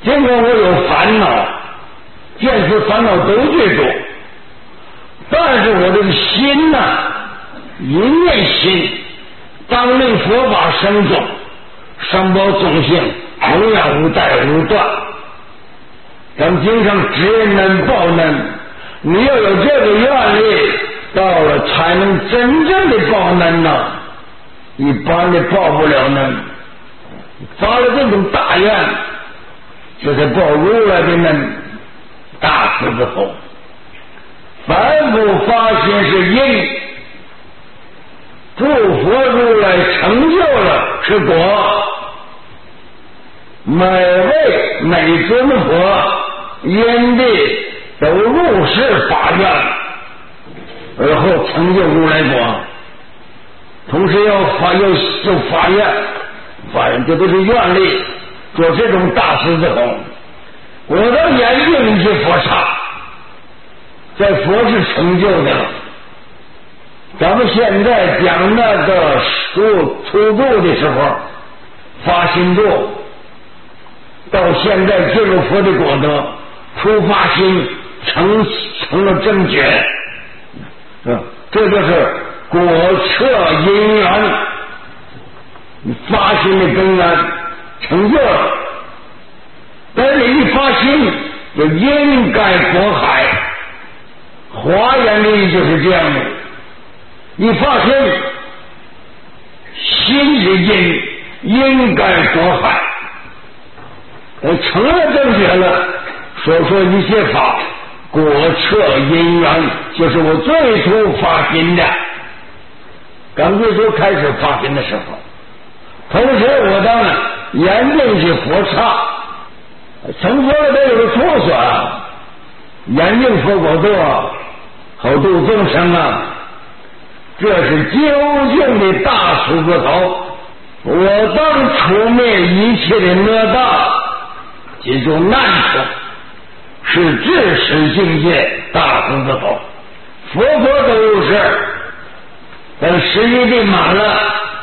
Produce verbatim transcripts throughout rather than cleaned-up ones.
尽管我有烦恼，见此烦恼都去做，但是我这个心呐、啊，一念心，当令佛法生众，上报众性，无量无代无断。咱们经常知能报能，你要有这个愿力，到了才能真正的报能呐，一般的报不了能。发了这种大愿，就是报如来的能，大慈之后，凡夫发心是因，诸佛如来成就了是果。每位每尊佛因地都入世发愿，而后成就如来果。同时要发要要发愿，发愿这都是愿力，做这种大慈之后，我到研究一些佛刹，在佛是成就的。咱们现在讲那个初初度的时候，发心度，到现在进入佛的果德，初发心成成了正觉，啊，这就是果彻因缘，发心的根源成就了。但是一发心就因盖果海，华严力就是这样的。一发心，心是因，因盖果海。我成了正觉了，所说一切法果彻因缘，就是我最初发心的。刚最初开始发心的时候，同时我当然研究一些佛刹，成佛了都有个处所啊，研究佛果度啊，好度众生啊，这是究竟的大慈之头。我当除灭一切的恶道，记住难处，是至实境界大慈之头。佛佛都如是，等十一地满了，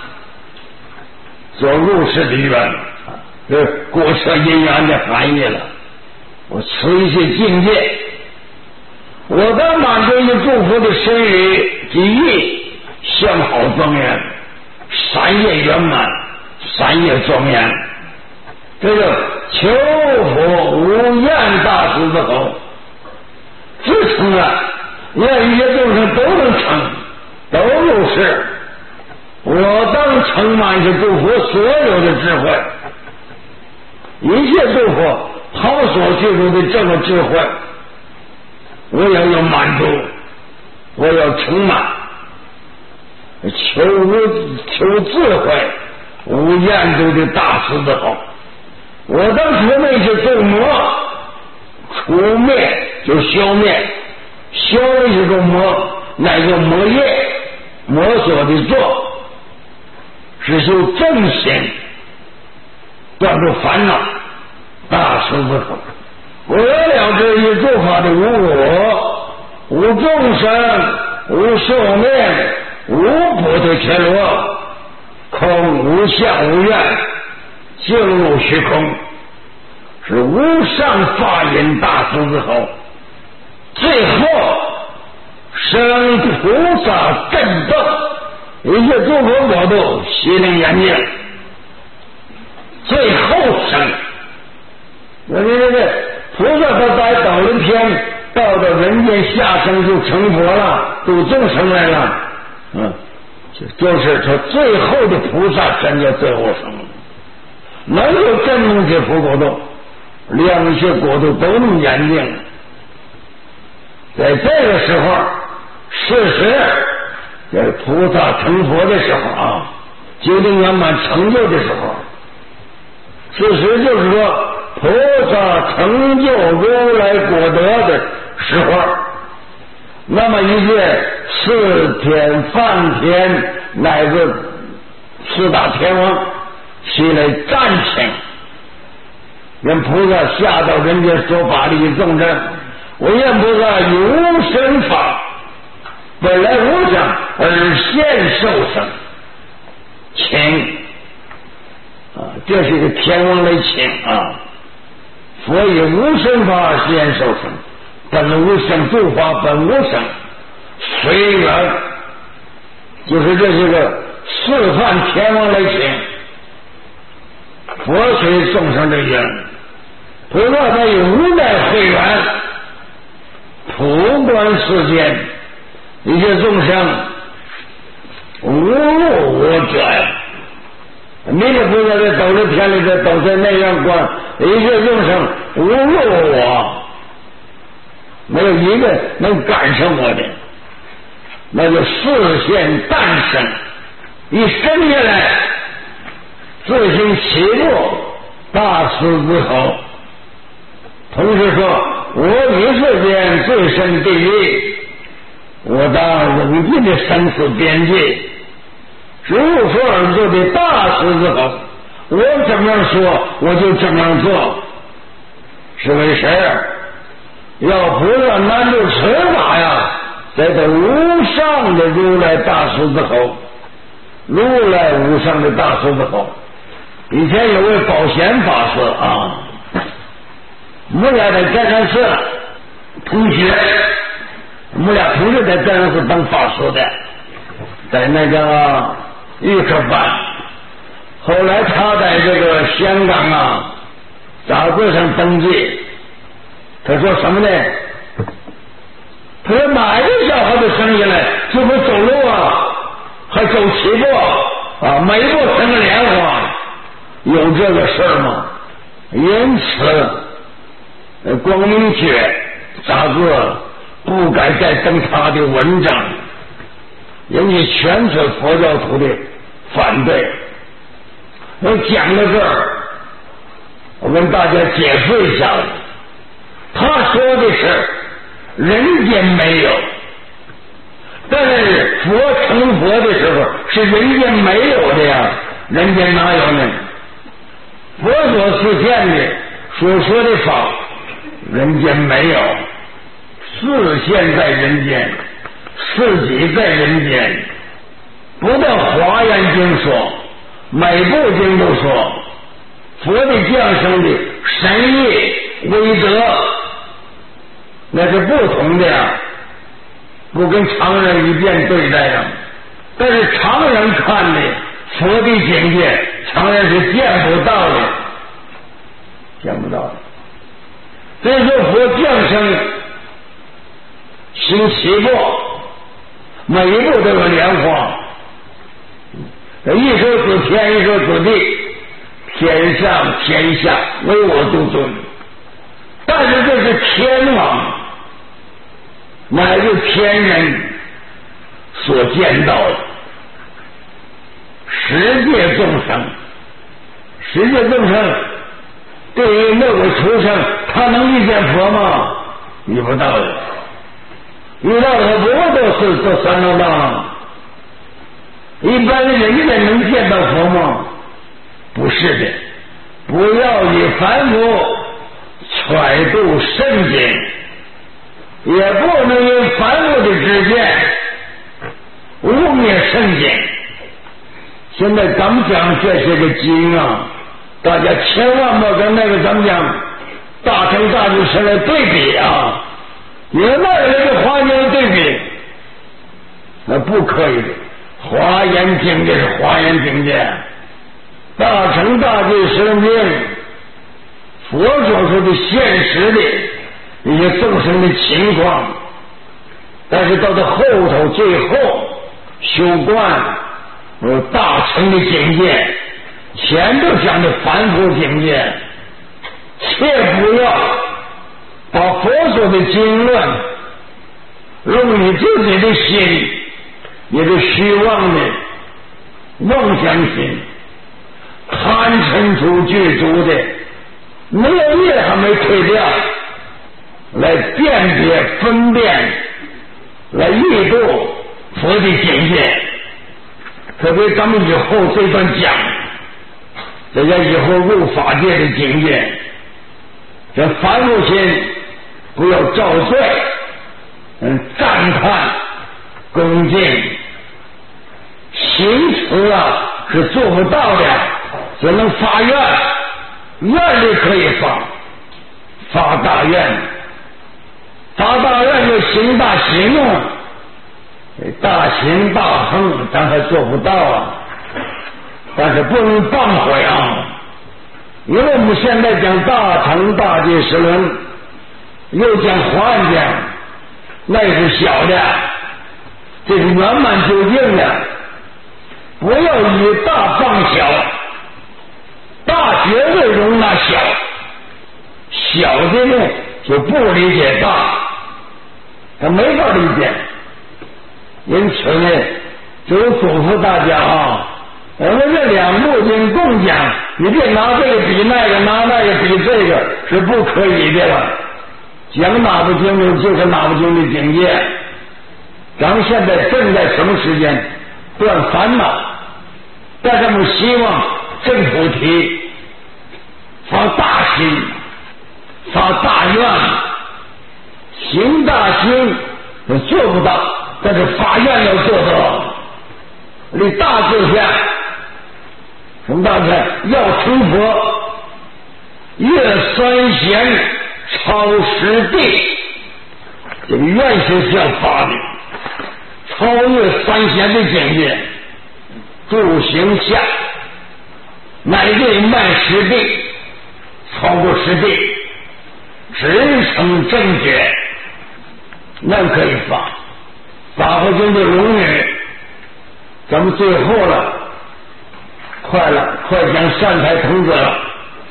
做入世的缘，这果彻因缘的含义了。我持一些境界，我当满足于祝福的身语及意，相好庄严，三业圆满，三业庄严，这就求佛无厌大慈之后，自成了，愿一切众生都能成，都如是。我当承满是诸佛所有的智慧，一切诸佛好所具足的这个智慧，我要有满足，我要承满，求无求智慧无厌度的大慈之后，我当除灭是众魔，除灭就消灭，消灭这种魔，乃个魔业魔所的作，只修正心，断除烦恼，大慈之后，我了知于诸法的无我，无众生，无寿命，无菩提伽罗，空无相无愿，进入虚空，是无上法引大慈之后，最后生菩萨震动，一切诸佛国度悉灵严净，最后生。那这这这菩萨他在导人天到到人间下生就成佛了，度众生来了，嗯，就是说最后的菩萨真叫最后生，能够震动这佛国度，两些国度都能严净。在这个时候，事实在菩萨成佛的时候啊，究竟圆满成就的时候，事实就是说菩萨成就如来果德的时候，那么一切四天梵天乃至四大天王起来赞请，愿菩萨下到人间说法利众生，我愿菩萨以无生法本来无想而现受生，请啊，这是个天王来请啊， 佛以无生法现受生，本无生诸法本无生，随缘就是这些个四梵天王来请，佛随众生的缘，不过他以无奈会缘，普观世间一切众生无路无者呀。弥勒菩萨在斗着天里的都在那样观，一切众生无路我，没有一个能赶上我的，那就视线诞生，一生下来自行起步，大师之后，同时说我于世间最深地狱，我当永尽的生死边界，如说而做的大师之后，我怎么样说我就怎么样做，是为谁？要菩萨难度持法呀，在这无上的如来大师之后，如来无上的大师之后，以前有位宝贤法师啊，我们俩在湛山寺同学，我们俩同学在湛山寺当法师的，在那个预科班，后来他在这个香港啊杂志上登记，他说什么呢？他说哪一个小孩子生下来就会走路啊，还走齐步啊，每一步成个莲花，有这个事儿吗？因此光明学杂志不该再登他的文章，引起全村佛教徒的反对。我讲到这儿，我跟大家解释一下，他说的是人间没有，但是佛成佛的时候是人间没有的呀，人间哪有呢？佛所示现的所说的法，人间没有，示现在人间，自己在人间。不但华严经说，每部经都说佛的降生的神意威德，那是不同的呀，不跟常人一遍对待呀。但是常人看的佛的境界，常人是见不到的，见不到的。所以说佛降生行七步，每一步都有莲花，一手指天，一手指地，天上天下唯我独尊。但是这是天王乃至天人所见到的十界众生，十界众生对于那个畜生，他能遇见佛吗？遇不到的，遇到的不过都是这三六道。一般的人家能见到佛吗？不是的。不要以凡夫揣度圣经，也不能因凡夫的知见污蔑圣经。现在咱们讲这些个经啊，大家千万不跟那个咱们讲大乘大智神来对比啊，因为那有一个华严对比，那不可以的。华严境界是华严境界，大乘大智神经，佛所说的现实的一些众生的情况，但是到了后头最后修观有大乘的境界，前头讲的凡夫境界，切不要把佛所的经论用你自己的心，你的虚妄的妄想心，贪嗔痴具足的没有业还没退掉，来辨别分辨，来阅读佛的境界。特别咱们以后这段讲，大家以后入法界的境界，这凡夫心不要照罪，嗯，赞叹恭敬，行持啊是做不到的，只能发愿，愿力可以发， 发大愿，发大愿就行大喜怒，大行大亨咱还做不到啊，但是不能谤悔啊，因为我们现在讲大乘大戒十轮，又讲还讲，那是小的，这是圆满究竟的，不要以大放小，大绝对容纳小，小的呢就不理解大，他没法理解。因此呢，就嘱咐大家啊，我们这两部经共讲，你别拿这个比那个，拿那个比这个，是不可以的了。讲哪部经的就是哪部经的境界。咱们现在正在什么时间？断烦恼，但是我们希望正菩提，发大心，发大愿，行大心，我做不到，但是发愿要做到。你大志向，什么大志向？要成佛，越三贤超十地，这个愿是要发的，超越三贤的境界，住行下，乃至迈十地，超过十地，直成正觉，那可以发。法华经的龙女，咱们最后了，快了，快讲善财童子了。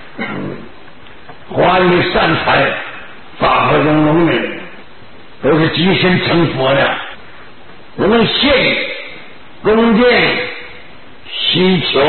华人的善财，法华经龙女都是跻身成佛的。我们信、恭敬、希求，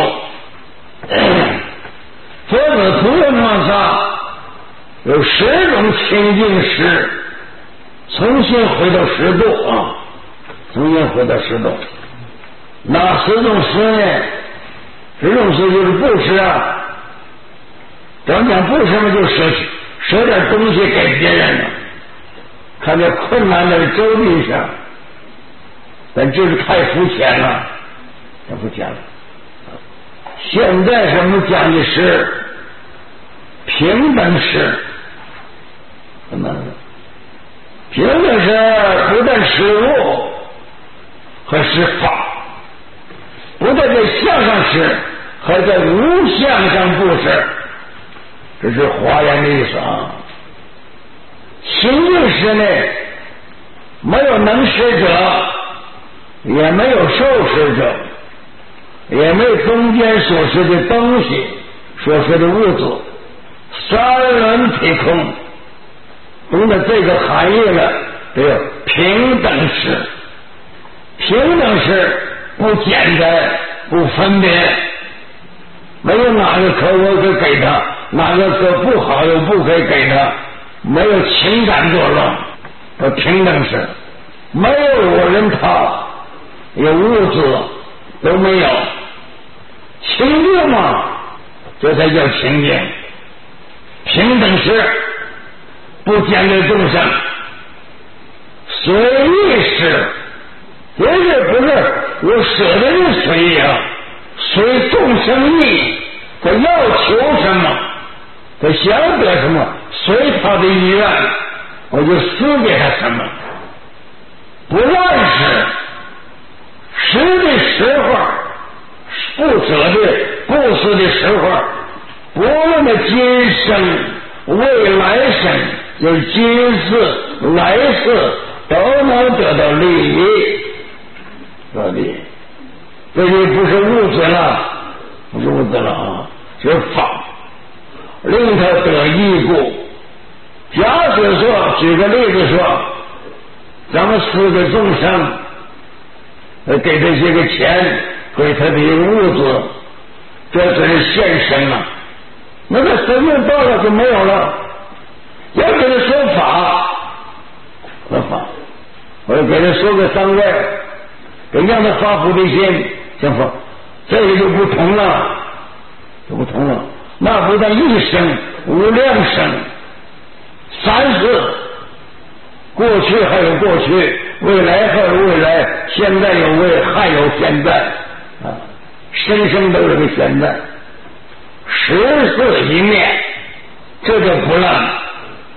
佛子图文往上有十种清净识，重新回到十度啊，重新回到十度。哪十种施呢？十种施就是布施啊。咱讲布施嘛，就舍舍点东西给别人了。看见困难的周地上，咱就是太肤浅了，太肤浅了。现在我们讲的是平等施，什么？平等施不但施物，还施法。不但在相上施，还在无相上布施，这是华严的意思啊。行净施呢，没有能施者，也没有受施者，也没有中间所施的东西，所施的物质，三轮体空。懂得这个含义了，得有平等施。平等施不简单，不分别，没有哪个可我可给他，哪个可不好又不可以给他，没有情感作乱，要平等施，没有我人他，有物质都没有，清净嘛，这才叫清净。平等施不兼对众生，随意施，绝对不是我舍得的随意啊，随众生意，他要求什么，他想得什么，随他的意愿，我就施给他什么，不乱施，施的时候，不舍的不施的时候，不论的今生未来生，就是今世来世都能得到利益，得利益，这就不是物质了，不是物质了啊，是法，令他得益故。假使说，举个例子说，咱们四个众生，给这些个钱，给他的物质，这只是现身了，那个生命到了就没有了。要给他说法，说法，我要给他说个三位，给让他发菩提心，行不？这个就不同了，就不同了。那不但一生无量生，三世，过去还有过去，未来还有未来，现在有未，还有现在啊，生生都有个现在，十世一面，这就不让。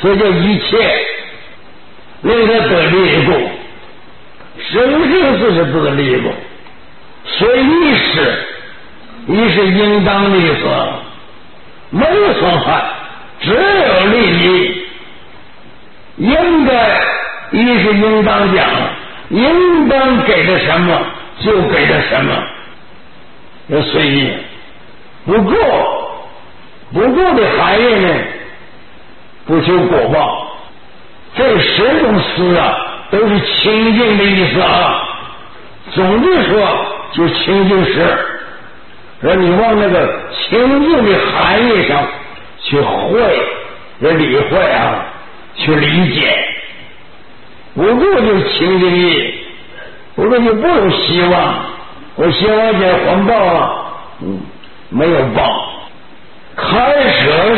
所以叫一切令他得利故，生生世世得利故。所以一世一是应当利死，没有损害，只有利益。应该一是应当讲，应当给的什么就给的什么，要随意。不够不够的含义呢，不求果报。这十种思啊，都是清净的意思啊。总的说，就清净时，说你往那个清净的含义上去会，要理会啊，去理解。不够就是清净意，不够就不有希望。我希望见还报啊，嗯，没有报。开舍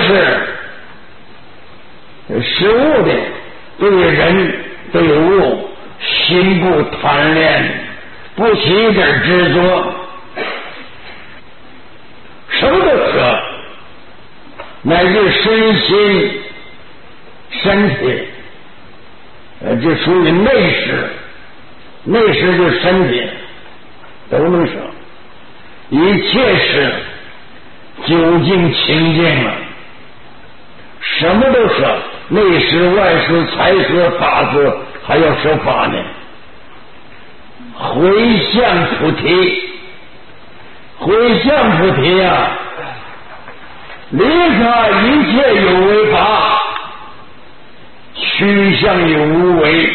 是实物的，对人对物心不贪恋，不起一点执着，什么都舍，乃至身心身体，呃，这属于内识，内识就是身体都能舍，一切是究竟清净了，什么都舍，内识外识财识法识，还要舍法呢。回向菩提，回向菩提啊，离开一切有为法，趋向于无为，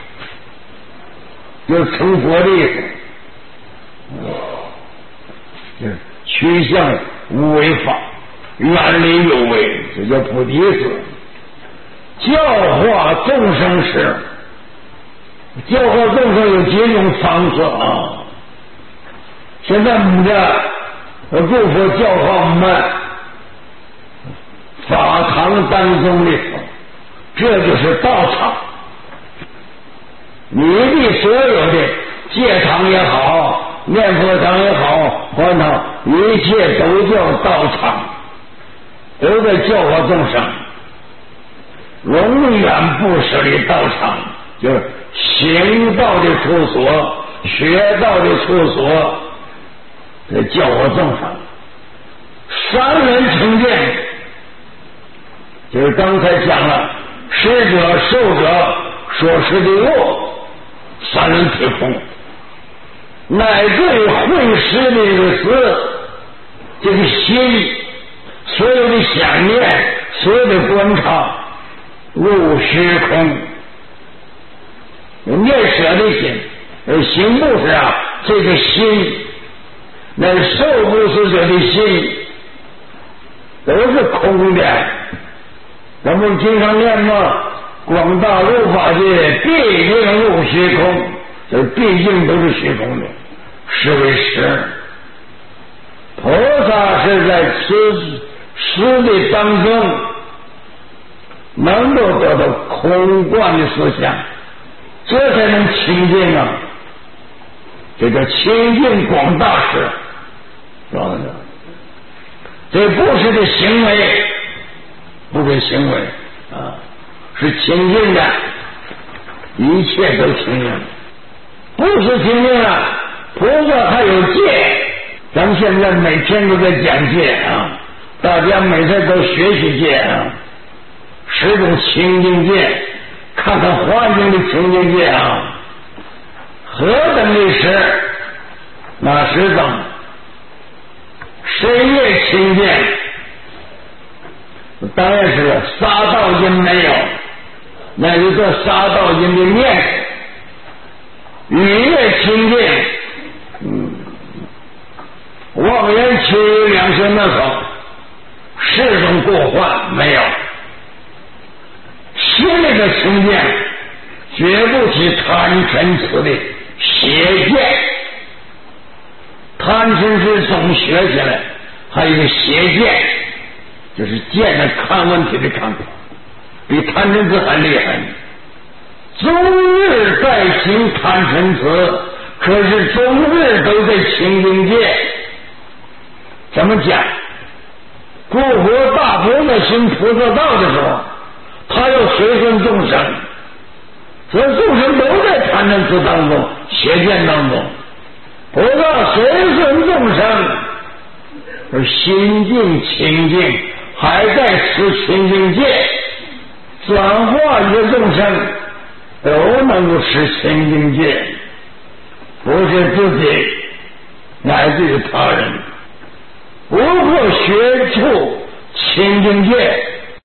就是成佛的意思，就是趋向无为法，远离有为，这叫菩提子。教化众生时，教化众生有几种方式啊？现在我们的诸佛教化我们法堂当中的，这就是道场。你的所有的戒堂也好，念佛堂也好，还堂一切都叫道场，都在教化众生。永远不舍离道场，就是行道的处所，学道的处所，这教化众生。三人成见，就是刚才讲了，施者受者所施的物，三人体空，乃至于会施的这个思，这个心，所有的想念，所有的观察，入虚空。念舍的心，行布施啊，这个心，那受布施者的心，都是空的。咱们经常念嘛，广大入法界，毕竟入虚空，这毕竟都是虚空的，是为实。菩萨是在此实的当中，能够得到空观的思想，这才能清净啊！这叫清净广大师，知道吗？这不是的行为，不是行为啊，是清净的，一切都清净。不是清净了，菩萨还有戒。咱们现在每天都在讲戒啊，大家每天都学习戒啊，十种清净戒。看看环境的清净界啊，何等的是哪十种？谁也清净，当然是杀盗淫没有，那就做杀盗淫的面，语也清净，嗯，妄言欺辱两舌那口，四种过患没有。心里的清净，绝不起贪嗔痴的邪见。贪嗔痴总学起来，还有一个邪见，就是见着看问题的看法，比贪嗔痴还厉害。终日在行贪嗔痴，可是终日都在清净界。怎么讲？故佛大菩萨行菩萨道的时候， 他又随顺众生，所以众生都在贪嗔痴当中、邪见当中。不过随顺众生，而心境清净，还在持清净戒，转化一个众生都能够持清净戒，不是自己乃至于他人。不过学处清净戒，